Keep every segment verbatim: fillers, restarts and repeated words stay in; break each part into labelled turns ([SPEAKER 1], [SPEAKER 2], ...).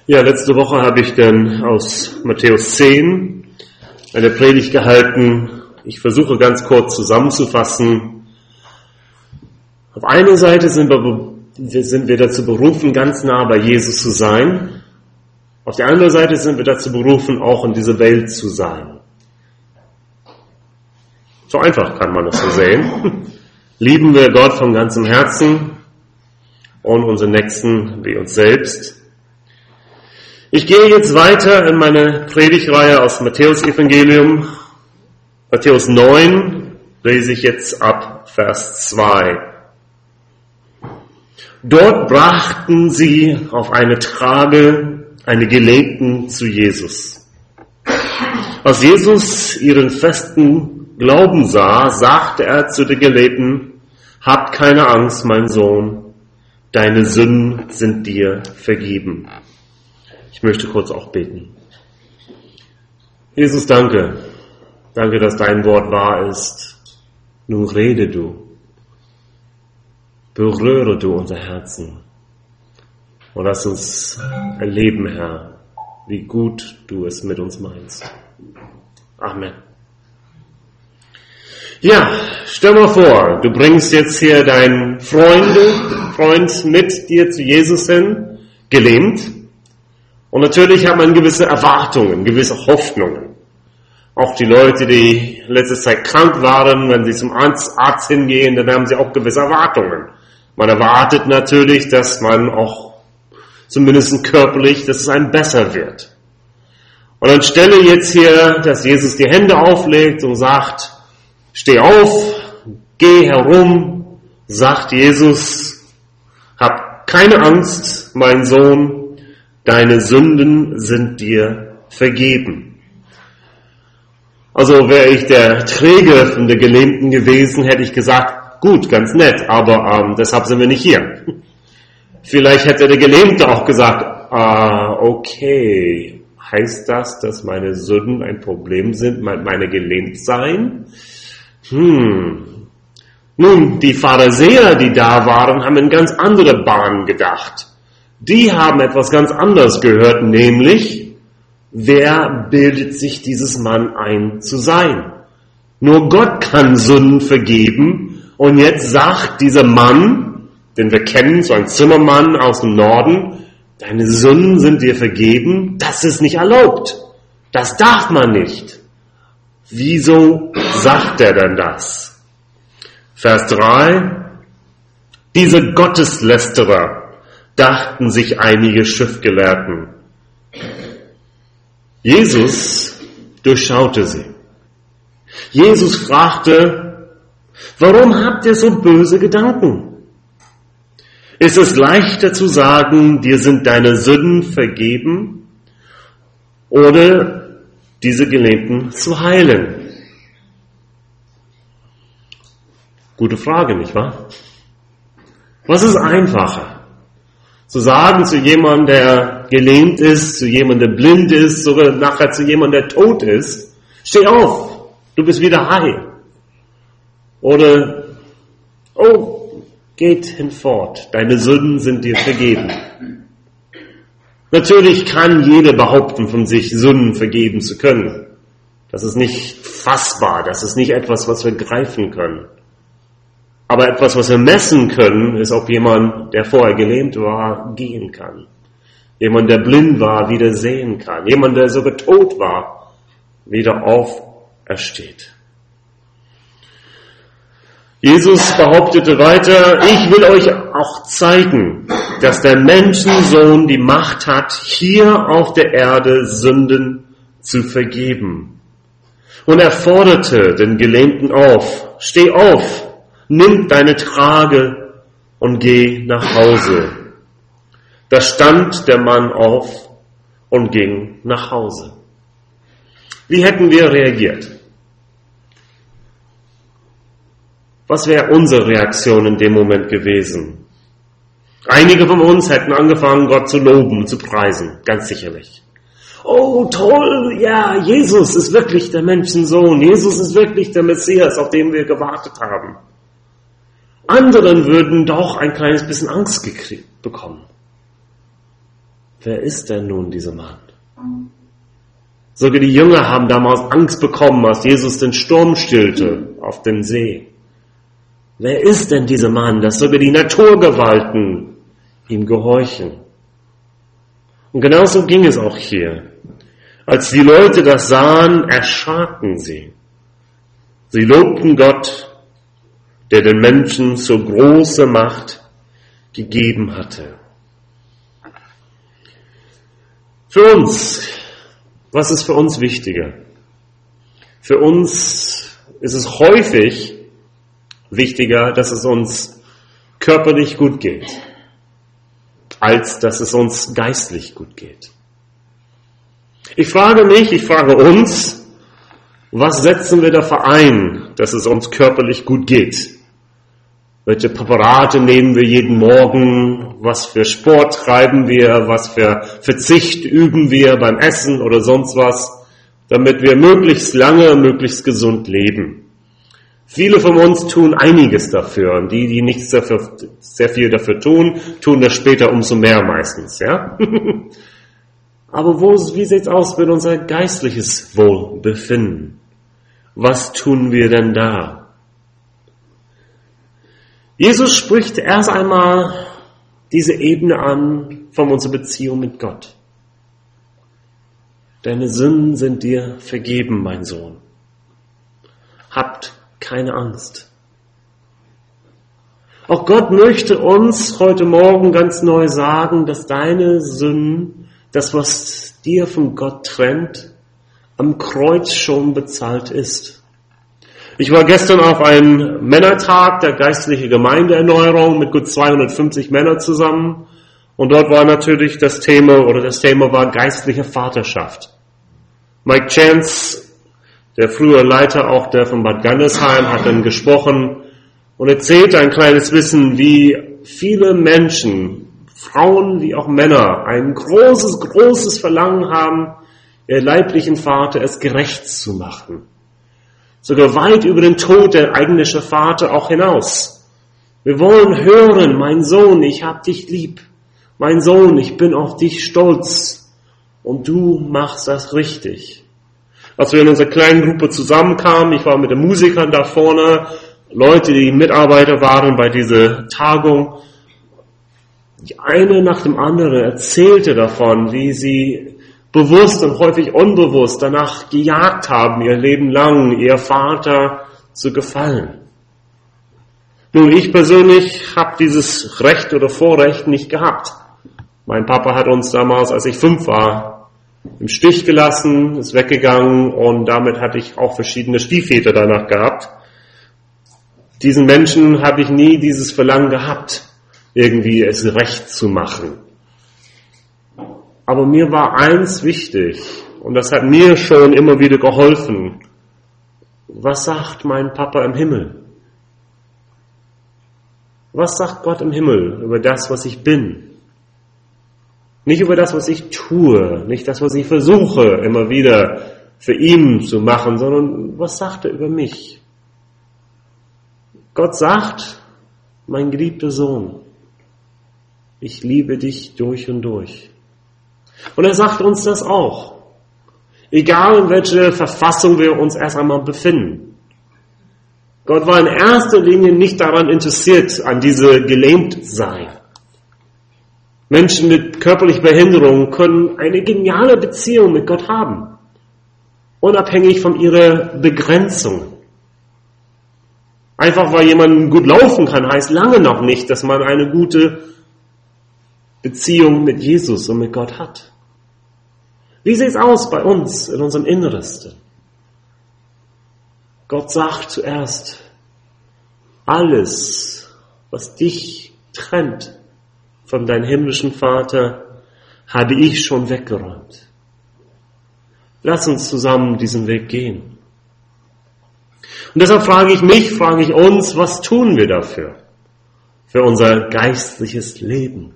[SPEAKER 1] Ja, letzte Woche habe ich dann aus Matthäus zehn eine Predigt gehalten. Ich versuche ganz kurz zusammenzufassen. Auf einer Seite sind wir, sind wir dazu berufen, ganz nah bei Jesus zu sein. Auf der anderen Seite sind wir dazu berufen, auch in dieser Welt zu sein. So einfach kann man das so sehen. Lieben wir Gott von ganzem Herzen und unseren Nächsten wie uns selbst. Ich gehe jetzt weiter in meine Predigtreihe aus Matthäus-Evangelium. Matthäus neun lese ich jetzt ab Vers zwei. Dort brachten sie auf eine Trage eine Gelähmten zu Jesus. Als Jesus ihren festen Glauben sah, sagte er zu den Gelähmten: Habt keine Angst, mein Sohn, deine Sünden sind dir vergeben. Ich möchte kurz auch beten. Jesus, danke. Danke, dass dein Wort wahr ist. Nun rede du. Berühre du unser Herzen. Und lass uns erleben, Herr, wie gut du es mit uns meinst. Amen. Ja, stell mal vor, du bringst jetzt hier deinen Freunde, Freund mit dir zu Jesus hin, gelähmt. Und natürlich hat man gewisse Erwartungen, gewisse Hoffnungen. Auch die Leute, die letzte Zeit krank waren, wenn sie zum Arzt, Arzt hingehen, dann haben sie auch gewisse Erwartungen. Man erwartet natürlich, dass man auch zumindest körperlich, dass es einem besser wird. Und anstelle jetzt hier, dass Jesus die Hände auflegt und sagt: Steh auf, geh herum, sagt Jesus: Hab keine Angst, mein Sohn, deine Sünden sind dir vergeben. Also wäre ich der Träger von der Gelähmten gewesen, hätte ich gesagt: Gut, ganz nett, aber ähm, deshalb sind wir nicht hier. Vielleicht hätte der Gelähmte auch gesagt: ah, okay, heißt das, dass meine Sünden ein Problem sind, meine Gelähmtsein? Hm. Nun, die Pharisäer, die da waren, haben in ganz andere Bahnen gedacht. Die haben etwas ganz anderes gehört, nämlich: Wer bildet sich dieses Mann ein zu sein? Nur Gott kann Sünden vergeben. Und jetzt sagt dieser Mann, den wir kennen, so ein Zimmermann aus dem Norden: Deine Sünden sind dir vergeben. Das ist nicht erlaubt. Das darf man nicht. Wieso sagt er denn das? Vers drei. Diese Gotteslästerer, dachten sich einige Schriftgelehrten. Jesus durchschaute sie. Jesus fragte: Warum habt ihr so böse Gedanken? Ist es leichter zu sagen, dir sind deine Sünden vergeben, oder diese Gelähmten zu heilen? Gute Frage, nicht wahr? Was ist einfacher? Zu sagen zu jemandem, der gelähmt ist, zu jemandem, der blind ist, sogar nachher zu jemandem, der tot ist: Steh auf, du bist wieder heil. Oder: Oh, geht hinfort, deine Sünden sind dir vergeben. Natürlich kann jeder behaupten, von sich Sünden vergeben zu können. Das ist nicht fassbar, das ist nicht etwas, was wir greifen können. Aber etwas, was wir messen können, ist, ob jemand, der vorher gelähmt war, gehen kann. Jemand, der blind war, wieder sehen kann. Jemand, der sogar tot war, wieder aufersteht. Jesus behauptete weiter: Ich will euch auch zeigen, dass der Menschensohn die Macht hat, hier auf der Erde Sünden zu vergeben. Und er forderte den Gelähmten auf: Steh auf! Nimm deine Trage und geh nach Hause. Da stand der Mann auf und ging nach Hause. Wie hätten wir reagiert? Was wäre unsere Reaktion in dem Moment gewesen? Einige von uns hätten angefangen, Gott zu loben und zu preisen, ganz sicherlich. Oh, toll, ja, Jesus ist wirklich der Menschensohn. Jesus ist wirklich der Messias, auf den wir gewartet haben. Anderen würden doch ein kleines bisschen Angst gekriegt bekommen. wer ist denn nun dieser Mann? Sogar die Jünger haben damals Angst bekommen, als Jesus den Sturm stillte auf dem See. Wer ist denn dieser Mann, dass sogar die Naturgewalten ihm gehorchen? Und genauso ging es auch hier. Als die Leute das sahen, erschraken sie. Sie lobten Gott, der den Menschen so große Macht gegeben hatte. Für uns, was ist für uns wichtiger? Für uns ist es häufig wichtiger, dass es uns körperlich gut geht, als dass es uns geistlich gut geht. Ich frage mich, ich frage uns, was setzen wir dafür ein, dass es uns körperlich gut geht? Welche Präparate nehmen wir jeden Morgen? Was für Sport treiben wir? Was für Verzicht üben wir beim Essen oder sonst was, damit wir möglichst lange, möglichst gesund leben? Viele von uns tun einiges dafür und die, die nicht dafür, sehr viel dafür tun, tun das später umso mehr meistens, ja? Aber wo, wie sieht's aus mit unser geistliches Wohlbefinden? Was tun wir denn da? Jesus spricht erst einmal diese Ebene an von unserer Beziehung mit Gott. Deine Sünden sind dir vergeben, mein Sohn. Habt keine Angst. Auch Gott möchte uns heute Morgen ganz neu sagen, dass deine Sünden, das, was dir von Gott trennt, am Kreuz schon bezahlt ist. Ich war gestern auf einem Männertag der geistlichen Gemeindeerneuerung mit gut zweihundertfünfzig Männern zusammen und dort war natürlich das Thema oder das Thema war geistliche Vaterschaft. Mike Chance, der frühere Leiter auch der von Bad Gandersheim, hat dann gesprochen und erzählte ein kleines Wissen, wie viele Menschen, Frauen wie auch Männer, ein großes, großes Verlangen haben, ihr leiblichen Vater es gerecht zu machen. Sogar weit über den Tod der eigentliche Vater auch hinaus. Wir wollen hören, mein Sohn, ich hab dich lieb. Mein Sohn, ich bin auf dich stolz. Und du machst das richtig. Als wir in unserer kleinen Gruppe zusammenkamen, ich war mit den Musikern da vorne, Leute, die Mitarbeiter waren bei dieser Tagung. Die eine nach dem anderen erzählte davon, wie sie bewusst und häufig unbewusst danach gejagt haben, ihr Leben lang, ihr Vater zu gefallen. Nun, ich persönlich habe dieses Recht oder Vorrecht nicht gehabt. Mein Papa hat uns damals, als ich fünf war, im Stich gelassen, ist weggegangen und damit hatte ich auch verschiedene Stiefväter danach gehabt. Diesen Menschen habe ich nie dieses Verlangen gehabt, irgendwie es recht zu machen. Aber mir war eins wichtig, und das hat mir schon immer wieder geholfen. Was sagt mein Papa im Himmel? Was sagt Gott im Himmel über das, was ich bin? Nicht über das, was ich tue, nicht das, was ich versuche, immer wieder für ihn zu machen, sondern was sagt er über mich? Gott sagt, mein geliebter Sohn, ich liebe dich durch und durch. Und er sagt uns das auch. Egal in welcher Verfassung wir uns erst einmal befinden. Gott war in erster Linie nicht daran interessiert, an diese Gelähmtsein. Menschen mit körperlicher Behinderung können eine geniale Beziehung mit Gott haben. Unabhängig von ihrer Begrenzung. Einfach weil jemand gut laufen kann, heißt lange noch nicht, dass man eine gute Beziehung mit Jesus und mit Gott hat. Wie sieht es aus bei uns in unserem Innersten? Gott sagt zuerst, alles, was dich trennt von deinem himmlischen Vater, habe ich schon weggeräumt. Lass uns zusammen diesen Weg gehen. Und deshalb frage ich mich, frage ich uns, was tun wir dafür? Für unser geistliches Leben.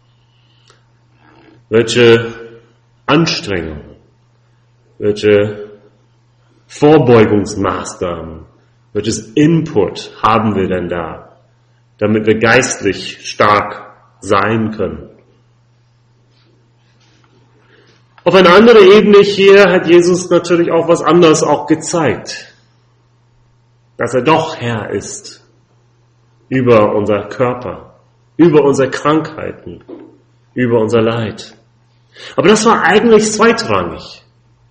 [SPEAKER 1] Welche Anstrengungen, welche Vorbeugungsmaßnahmen, welches Input haben wir denn da, damit wir geistlich stark sein können? Auf einer anderen Ebene hier hat Jesus natürlich auch was anderes auch gezeigt. Dass er doch Herr ist über unser Körper, über unsere Krankheiten, über unser Leid. Aber das war eigentlich zweitrangig.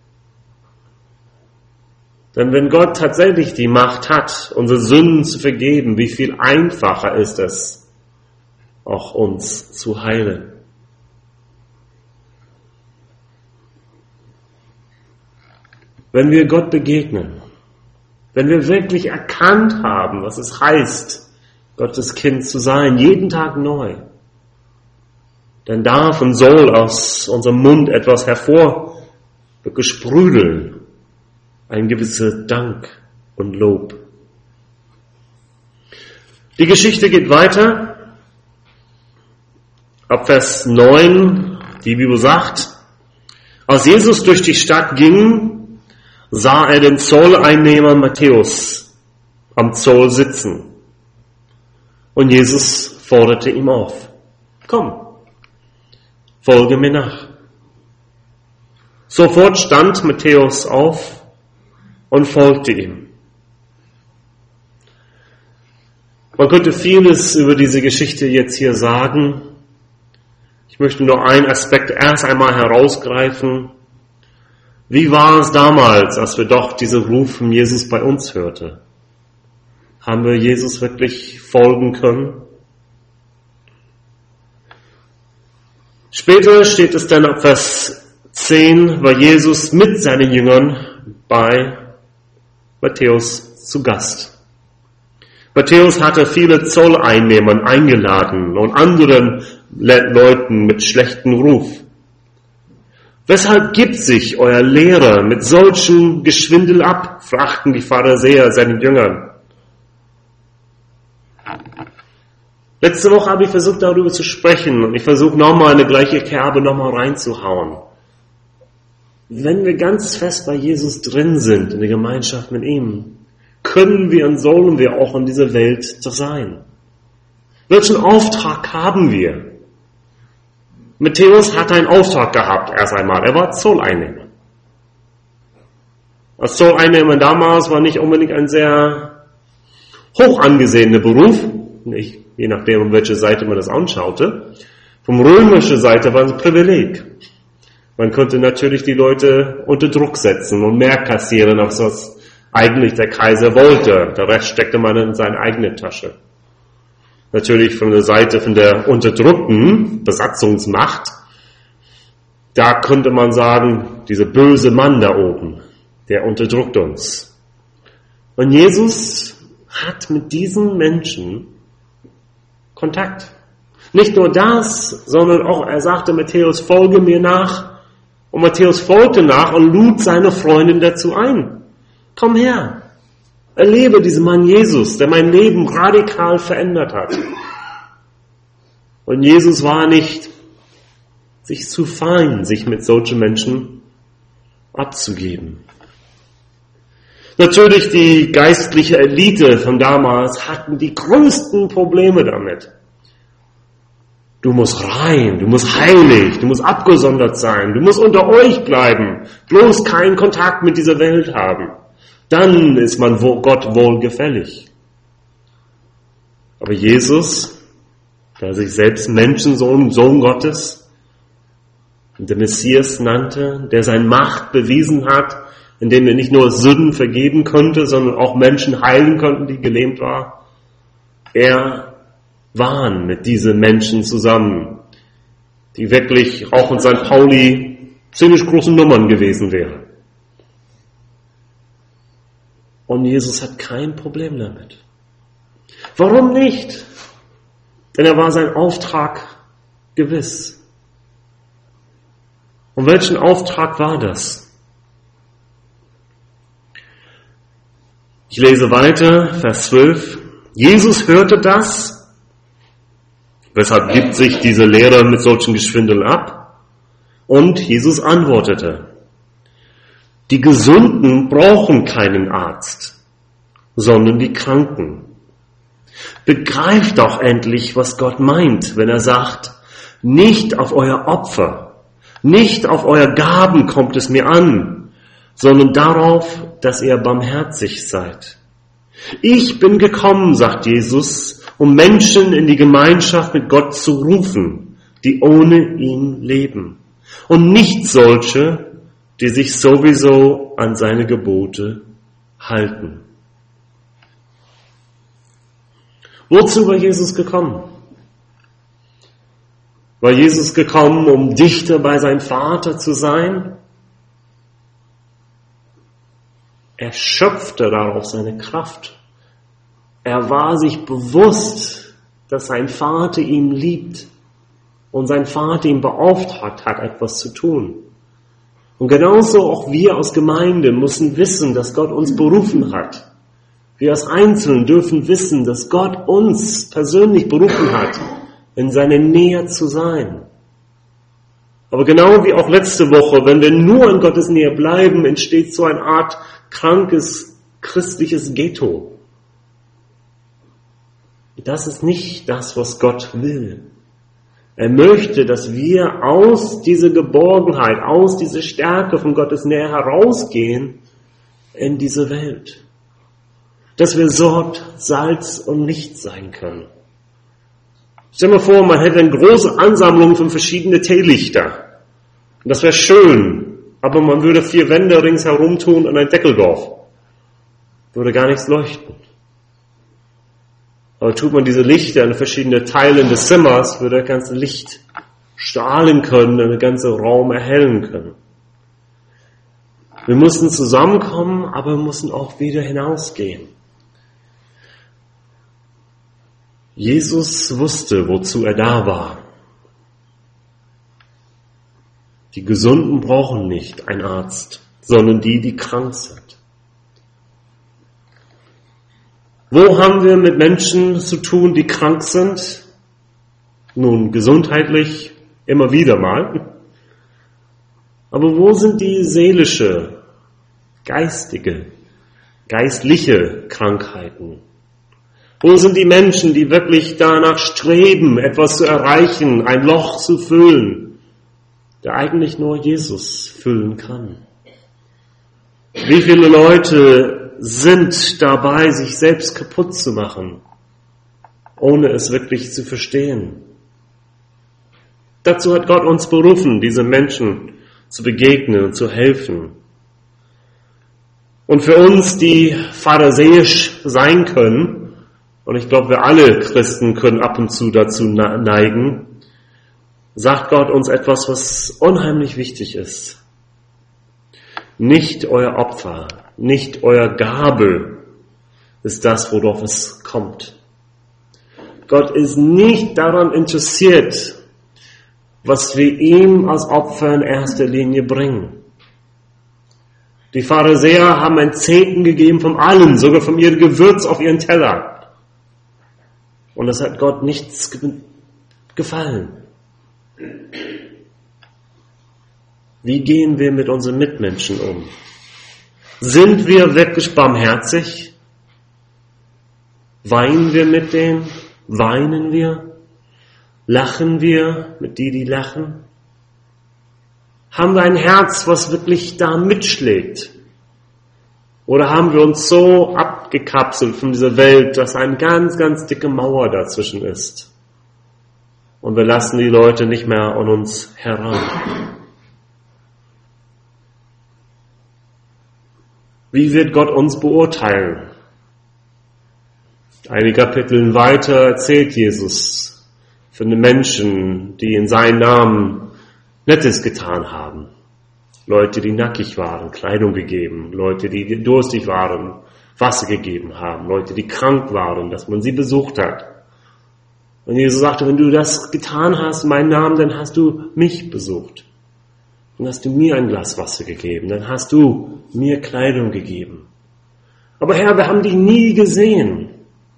[SPEAKER 1] Denn wenn Gott tatsächlich die Macht hat, unsere Sünden zu vergeben, wie viel einfacher ist es, auch uns zu heilen. Wenn wir Gott begegnen, wenn wir wirklich erkannt haben, was es heißt, Gottes Kind zu sein, jeden Tag neu, dann darf und soll aus unserem Mund etwas hervorgesprudeln, ein gewisser Dank und Lob. Die Geschichte geht weiter. Ab Vers neun, die Bibel sagt, als Jesus durch die Stadt ging, sah er den Zolleinnehmer Matthäus am Zoll sitzen. Und Jesus forderte ihm auf, komm, folge mir nach. Sofort stand Matthäus auf und folgte ihm. Man könnte vieles über diese Geschichte jetzt hier sagen. Ich möchte nur einen Aspekt erst einmal herausgreifen. Wie war es damals, als wir doch diesen Ruf von Jesus bei uns hörten? Haben wir Jesus wirklich folgen können? Später steht es dann ab Vers zehn, war Jesus mit seinen Jüngern bei Matthäus zu Gast. Matthäus hatte viele Zolleinnehmer eingeladen und anderen Leuten mit schlechtem Ruf. Weshalb gibt sich euer Lehrer mit solchem Geschwindel ab, fragten die Pharisäer seinen Jüngern. Letzte Woche habe ich versucht, darüber zu sprechen und ich versuche nochmal eine gleiche Kerbe nochmal reinzuhauen. Wenn wir ganz fest bei Jesus drin sind, in der Gemeinschaft mit ihm, können wir und sollen wir auch in dieser Welt sein. Welchen Auftrag haben wir? Matthäus hat einen Auftrag gehabt, erst einmal. Er war Zolleinnehmer. Als Zolleinnehmer damals war nicht unbedingt ein sehr hoch angesehener Beruf, nicht, je nachdem, um welche Seite man das anschaute. Vom römischen Seite war es ein Privileg. Man konnte natürlich die Leute unter Druck setzen und mehr kassieren, als was eigentlich der Kaiser wollte. Der Rest steckte man in seine eigene Tasche. Natürlich von der Seite von der unterdrückten Besatzungsmacht, da könnte man sagen, dieser böse Mann da oben, der unterdrückt uns. Und Jesus hat mit diesen Menschen Kontakt. Nicht nur das, sondern auch, er sagte Matthäus, folge mir nach. Und Matthäus folgte nach und lud seine Freundin dazu ein. Komm her, erlebe diesen Mann Jesus, der mein Leben radikal verändert hat. Und Jesus war nicht sich zu fein, sich mit solchen Menschen abzugeben. Natürlich die geistliche Elite von damals hatten die größten Probleme damit. Du musst rein, du musst heilig, du musst abgesondert sein, du musst unter euch bleiben, bloß keinen Kontakt mit dieser Welt haben. Dann ist man Gott wohlgefällig. Aber Jesus, der sich selbst Menschensohn, Sohn Gottes, und der Messias nannte, der seine Macht bewiesen hat, indem er nicht nur Sünden vergeben konnte, sondern auch Menschen heilen konnte, die gelähmt waren, er waren mit diesen Menschen zusammen, die wirklich auch in Sankt Pauli ziemlich große Nummern gewesen wären. Und Jesus hat kein Problem damit. Warum nicht? Denn er war sein Auftrag gewiss. Und welchen Auftrag war das? Ich lese weiter, Vers zwölf. Jesus hörte das. Weshalb gibt sich diese Lehrer mit solchen Geschwindeln ab? Und Jesus antwortete, die Gesunden brauchen keinen Arzt, sondern die Kranken. Begreift doch endlich, was Gott meint, wenn er sagt, nicht auf euer Opfer, Nicht auf euer Gaben kommt es mir an, sondern darauf, dass ihr barmherzig seid. Ich bin gekommen, sagt Jesus, um Menschen in die Gemeinschaft mit Gott zu rufen, die ohne ihn leben. Und nicht solche, die sich sowieso an seine Gebote halten. Wozu war Jesus gekommen? War Jesus gekommen, um dichter bei seinem Vater zu sein? Er schöpfte daraus seine Kraft. Er war sich bewusst, dass sein Vater ihn liebt und sein Vater ihn beauftragt hat, etwas zu tun. Und genauso auch wir als Gemeinde müssen wissen, dass Gott uns berufen hat. Wir als Einzelnen dürfen wissen, dass Gott uns persönlich berufen hat, in seiner Nähe zu sein. Aber genau wie auch letzte Woche, wenn wir nur in Gottes Nähe bleiben, entsteht so eine Art krankes christliches Ghetto. Das ist nicht das, was Gott will. Er möchte, dass wir aus dieser Geborgenheit, aus dieser Stärke von Gottes Nähe herausgehen in diese Welt. Dass wir dort Salz und Licht sein können. Stell dir vor, man hätte eine große Ansammlung von verschiedenen Teelichter. Und das wäre schön, aber man würde vier Wände ringsherum tun und ein Deckel drauf. Würde gar nichts leuchten. Aber tut man diese Lichter in verschiedene Teile des Zimmers, würde das ganze Licht strahlen können und den ganzen Raum erhellen können. Wir mussten zusammenkommen, aber wir mussten auch wieder hinausgehen. Jesus wusste, wozu er da war. Die Gesunden brauchen nicht einen Arzt, sondern die, die krank sind. Wo haben wir mit Menschen zu tun, die krank sind? Nun, gesundheitlich immer wieder mal. Aber wo sind die seelische, geistige, geistliche Krankheiten? Wo sind die Menschen, die wirklich danach streben, etwas zu erreichen, ein Loch zu füllen, der eigentlich nur Jesus füllen kann? Wie viele Leute sind dabei, sich selbst kaputt zu machen, ohne es wirklich zu verstehen? Dazu hat Gott uns berufen, diesen Menschen zu begegnen und zu helfen. Und für uns, die pharisäisch sein können, und ich glaube, wir alle Christen können ab und zu dazu neigen, sagt Gott uns etwas, was unheimlich wichtig ist. Nicht euer Opfer, nicht euer Gabe ist das, worauf es kommt. Gott ist nicht daran interessiert, was wir ihm als Opfer in erster Linie bringen. Die Pharisäer haben ein Zehnten gegeben von allem, sogar von ihrem Gewürz auf ihren Teller. Und das hat Gott nichts gefallen. Wie gehen wir mit unseren Mitmenschen um? Sind wir wirklich barmherzig? Weinen wir mit denen? Weinen wir? Lachen wir mit die, die lachen? Haben wir ein Herz, was wirklich da mitschlägt? Oder haben wir uns so abgekapselt von dieser Welt, dass eine ganz, ganz dicke Mauer dazwischen ist? Und wir lassen die Leute nicht mehr an uns heran. Wie wird Gott uns beurteilen? Einige Kapitel weiter erzählt Jesus von den Menschen, die in seinem Namen Nettes getan haben. Leute, die nackig waren, Kleidung gegeben. Leute, die durstig waren, Wasser gegeben haben. Leute, die krank waren, dass man sie besucht hat. Und Jesus sagte, wenn du das getan hast in meinem Namen, dann hast du mich besucht. Dann hast du mir ein Glas Wasser gegeben. Dann hast du mir Kleidung gegeben. Aber Herr, wir haben dich nie gesehen.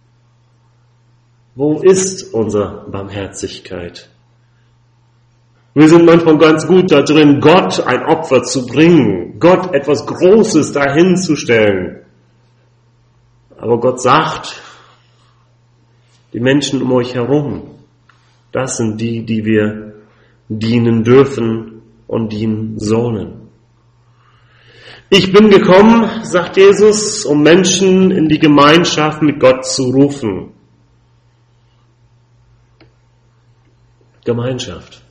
[SPEAKER 1] Wo ist unsere Barmherzigkeit? Wir sind manchmal ganz gut da drin, Gott ein Opfer zu bringen, Gott etwas Großes dahin zu stellen. Aber Gott sagt, die Menschen um euch herum, das sind die, die wir dienen dürfen und den Sohnen. Ich bin gekommen, sagt Jesus, um Menschen in die Gemeinschaft mit Gott zu rufen. Gemeinschaft.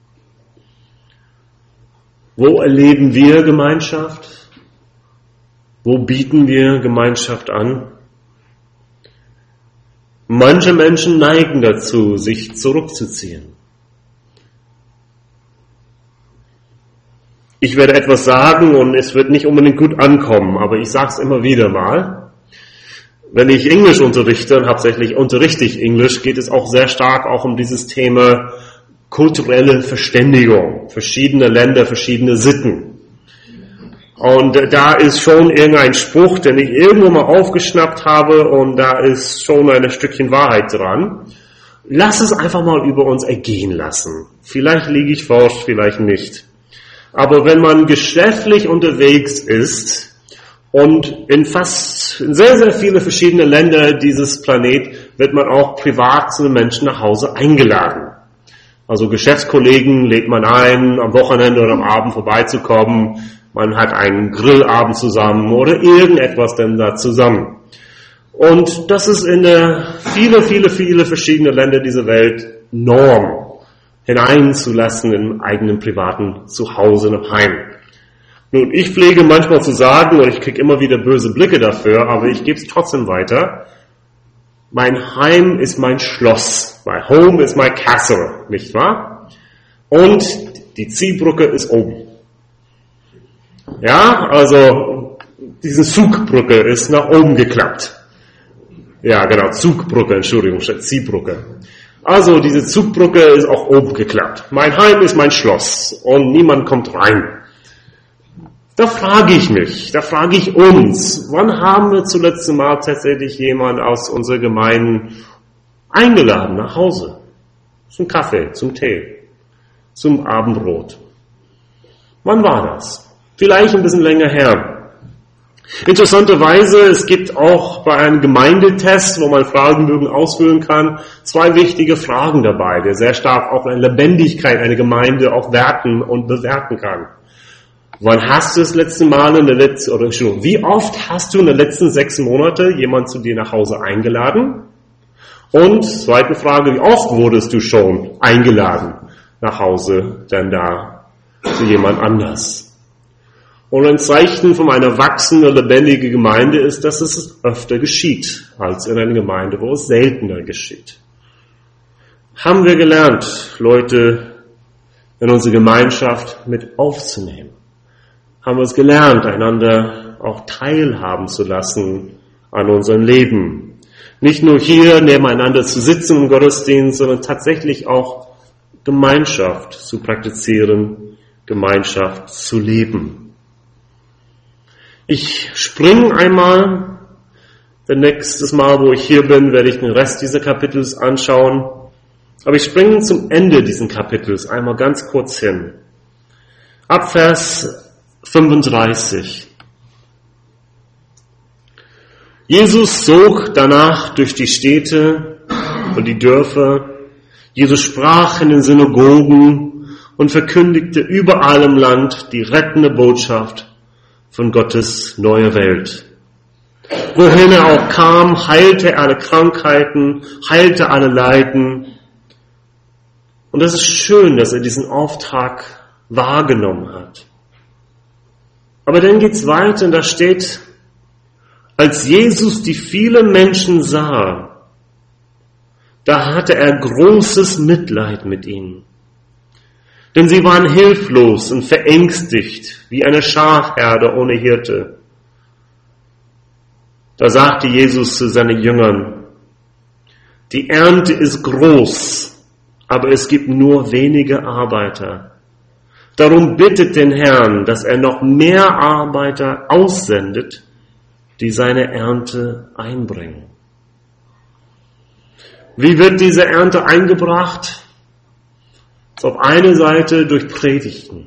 [SPEAKER 1] Wo erleben wir Gemeinschaft? Wo bieten wir Gemeinschaft an? Manche Menschen neigen dazu, sich zurückzuziehen. Ich werde etwas sagen und es wird nicht unbedingt gut ankommen, aber ich sage es immer wieder mal. Wenn ich Englisch unterrichte, und hauptsächlich unterrichte ich Englisch, geht es auch sehr stark auch um dieses Thema kulturelle Verständigung, verschiedene Länder, verschiedene Sitten. Und da ist schon irgendein Spruch, den ich irgendwo mal aufgeschnappt habe und da ist schon ein Stückchen Wahrheit dran. Lass es einfach mal über uns ergehen lassen. Vielleicht liege ich falsch, vielleicht nicht. Aber wenn man geschäftlich unterwegs ist und in fast in sehr, sehr viele verschiedene Länder dieses Planet wird man auch privat zu den Menschen nach Hause eingeladen. Also Geschäftskollegen lädt man ein, am Wochenende oder am Abend vorbeizukommen. Man hat einen Grillabend zusammen oder irgendetwas denn da zusammen. Und das ist in der viele, viele, viele verschiedene Länder dieser Welt Norm, hineinzulassen im eigenen privaten Zuhause im Heim. Nun, ich pflege manchmal zu sagen, und ich kriege immer wieder böse Blicke dafür, aber ich gebe es trotzdem weiter. Mein Heim ist mein Schloss. My home is my castle, nicht wahr? Und die Ziehbrücke ist oben. Ja, also diese Zugbrücke ist nach oben geklappt. Ja, genau, Zugbrücke, Entschuldigung, statt Ziehbrücke. Also diese Zugbrücke ist auch oben geklappt. Mein Heim ist mein Schloss und niemand kommt rein. Da frage ich mich, da frage ich uns, wann haben wir zuletzt mal tatsächlich jemand aus unserer Gemeinde eingeladen nach Hause? Zum Kaffee, zum Tee, zum Abendbrot. Wann war das? Vielleicht ein bisschen länger her. Interessanterweise, es gibt auch bei einem Gemeindetest, wo man Fragenbögen ausfüllen kann, zwei wichtige Fragen dabei, der sehr stark auch eine Lebendigkeit einer Gemeinde auch werten und bewerten kann. Wann hast du das letzte Mal in der letzten, oder Entschuldigung, wie oft hast du in den letzten sechs Monaten jemand zu dir nach Hause eingeladen? Und zweite Frage, wie oft wurdest du schon eingeladen nach Hause, denn da zu jemand anders? Und ein Zeichen von einer wachsenden, lebendigen Gemeinde ist, dass es öfter geschieht, als in einer Gemeinde, wo es seltener geschieht. Haben wir gelernt, Leute in unsere Gemeinschaft mit aufzunehmen? Haben wir es gelernt, einander auch teilhaben zu lassen an unserem Leben? Nicht nur hier nebeneinander zu sitzen im Gottesdienst, sondern tatsächlich auch Gemeinschaft zu praktizieren, Gemeinschaft zu leben. Ich springe einmal, das nächste Mal, wo ich hier bin, werde ich den Rest dieses Kapitels anschauen. Aber ich springe zum Ende dieses Kapitels einmal ganz kurz hin. Ab Vers fünfunddreißig. Jesus zog danach durch die Städte und die Dörfer. Jesus sprach in den Synagogen und verkündigte überall im Land die rettende Botschaft von Gottes neue Welt. Wohin er auch kam, heilte er alle Krankheiten, heilte alle Leiden. Und das ist schön, dass er diesen Auftrag wahrgenommen hat. Aber dann geht's weiter und da steht, als Jesus die vielen Menschen sah, da hatte er großes Mitleid mit ihnen. Denn sie waren hilflos und verängstigt, wie eine Schafherde ohne Hirte. Da sagte Jesus zu seinen Jüngern, die Ernte ist groß, aber es gibt nur wenige Arbeiter. Darum bittet den Herrn, dass er noch mehr Arbeiter aussendet, die seine Ernte einbringen. Wie wird diese Ernte eingebracht? Auf eine Seite durch Predigten,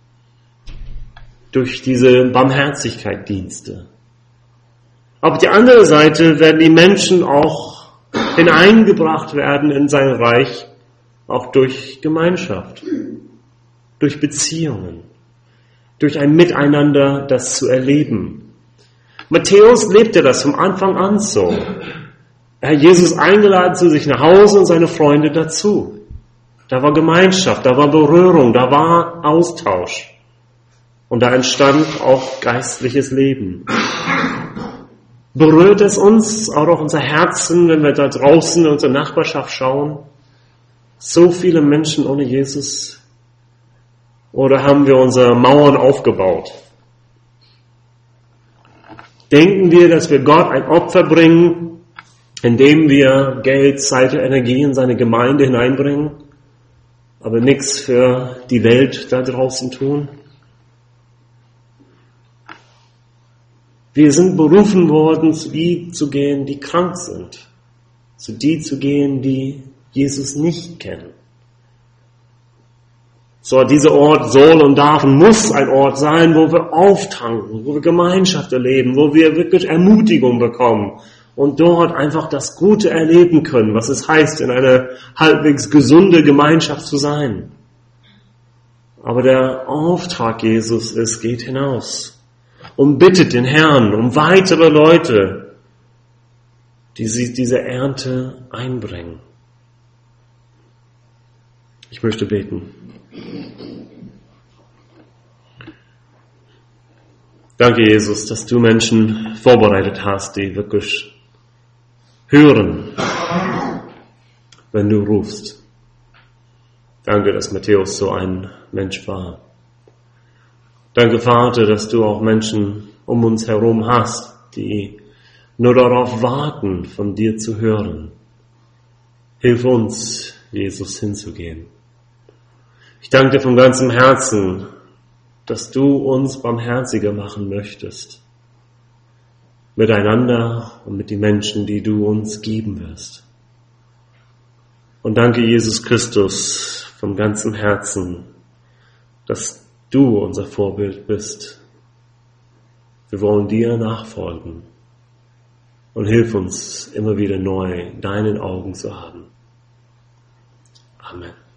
[SPEAKER 1] durch diese Barmherzigkeitsdienste. Auf die andere Seite werden die Menschen auch hineingebracht werden in sein Reich, auch durch Gemeinschaft. durch Beziehungen, durch ein Miteinander, das zu erleben. Matthäus lebte das von Anfang an so. Er hat Jesus eingeladen zu sich nach Hause und seine Freunde dazu. Da war Gemeinschaft, da war Berührung, da war Austausch. Und da entstand auch geistliches Leben. Berührt es uns, auch unser Herzen, wenn wir da draußen in unsere Nachbarschaft schauen? So viele Menschen ohne Jesus? Oder haben wir unsere Mauern aufgebaut? Denken wir, dass wir Gott ein Opfer bringen, indem wir Geld, Zeit und Energie in seine Gemeinde hineinbringen, aber nichts für die Welt da draußen tun? Wir sind berufen worden, zu die zu gehen, die krank sind, zu die zu gehen, die Jesus nicht kennen. So, dieser Ort soll und darf und muss ein Ort sein, wo wir auftanken, wo wir Gemeinschaft erleben, wo wir wirklich Ermutigung bekommen und dort einfach das Gute erleben können, was es heißt, in einer halbwegs gesunde Gemeinschaft zu sein. Aber der Auftrag Jesus ist, geht hinaus und bittet den Herrn um weitere Leute, die sich diese Ernte einbringen. Ich möchte beten. Danke, Jesus, dass du Menschen vorbereitet hast, die wirklich hören, wenn du rufst. Danke, dass Matthäus so ein Mensch war. Danke, Vater, dass du auch Menschen um uns herum hast, die nur darauf warten, von dir zu hören. Hilf uns, Jesus, hinzugehen. Ich danke dir von ganzem Herzen, dass du uns barmherziger machen möchtest. Miteinander und mit den Menschen, die du uns geben wirst. Und danke, Jesus Christus, von ganzem Herzen, dass du unser Vorbild bist. Wir wollen dir nachfolgen und hilf uns immer wieder neu, deinen Augen zu haben. Amen.